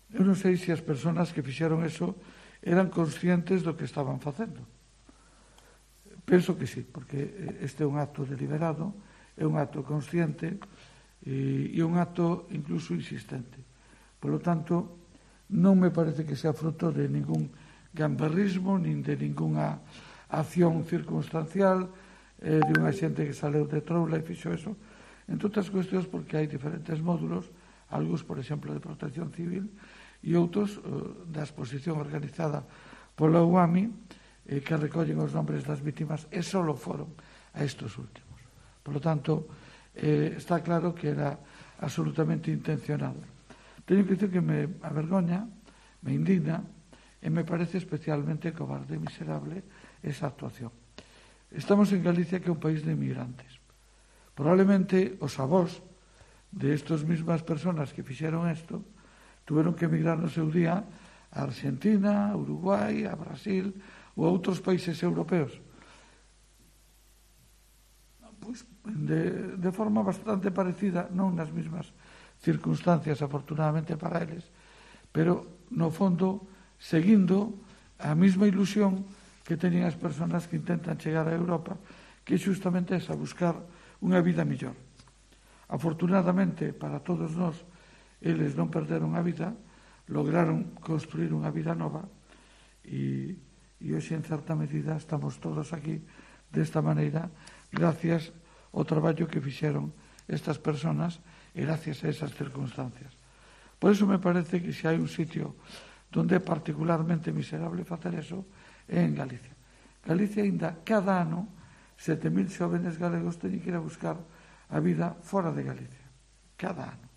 Eu non sei se as persoas que fixeron eso eran conscientes do que estaban facendo. Penso que sí, porque este é un acto deliberado, é un acto consciente e un acto incluso insistente. Por lo tanto, non me parece que sea fruto de ningún gamberrismo, nin de ninguna acción circunstancial, de unha xente que saleu de troula e fixo eso. Entre outras cuestións porque hai diferentes módulos, algúns, por exemplo, de protección civil e outros da exposición organizada pola UAMI, que recollen os nombres das vítimas e só foron a estes últimos. Por lo tanto, está claro que era absolutamente intencionado. Teño que dicir que me avergoña, me indigna e me parece especialmente cobarde e miserable esa actuación. Estamos en Galicia, que é un país de inmigrantes. Probablemente os avós de estas mismas persoas que fixeron isto tuveron que emigrar no seu día a Argentina, a Uruguai, a Brasil ou a outros países europeos. Pois, de forma bastante parecida, non nas mesmas circunstancias, afortunadamente para eles, pero, no fondo, seguindo a mesma ilusión que teñen as persoas que intentan chegar a Europa, que justamente é a buscar unha vida mellor. Afortunadamente, para todos nós, eles non perderon a vida, lograron construir unha vida nova e hoxe, en certa medida, estamos todos aquí desta maneira gracias ao traballo que fixeron estas persoas e gracias a esas circunstancias. Por iso me parece que se hai un sitio donde é particularmente miserable facer eso é en Galicia. Galicia ainda cada ano 7.000 xóvenes galegos teñen que ir a buscar a vida fora de Galicia. Cada ano.